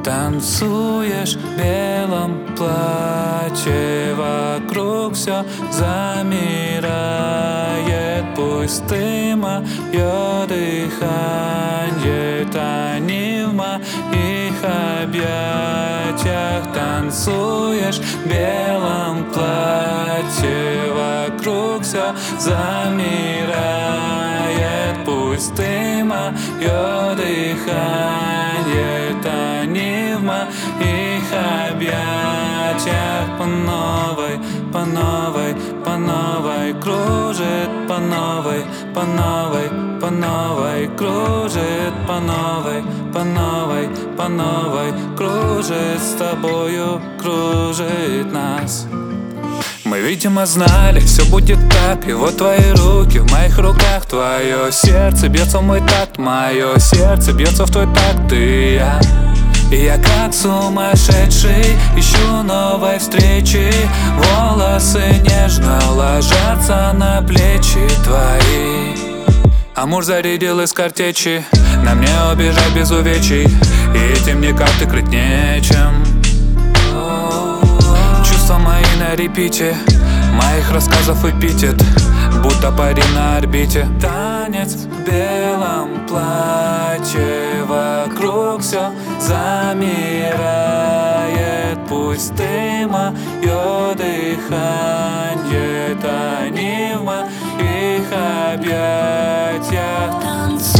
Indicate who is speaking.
Speaker 1: Танцуешь в белом платье, вокруг все замирает. Пусть ты мое дыхание, тони в моих объятиях. Танцуешь в белом платье, вокруг все замирает. Пусть ты мое дыхание, тони в моих объятиях. По новой, по новой, по новой кружит, по новой, по новой, по новой кружит, по новой, по новой, по новой кружит, с тобою кружит нас. Мы, видимо, знали, все будет так. И вот твои руки в моих руках. Твое сердце бьется в мой такт, мое сердце бьется в твой такт. Ты и я. И я как сумасшедший ищу новой встречи. Волосы нежно ложатся на плечи твои. Амур зарядил из картечи. На мне убежать без увечий, и этим никак ты крыть нечем. Чувства мои на репите, моих рассказов эпитет, будто пари на орбите. Танец в белом платье, вокруг все замирает. Пусть ты мое дыхание, тони в моих объятиях.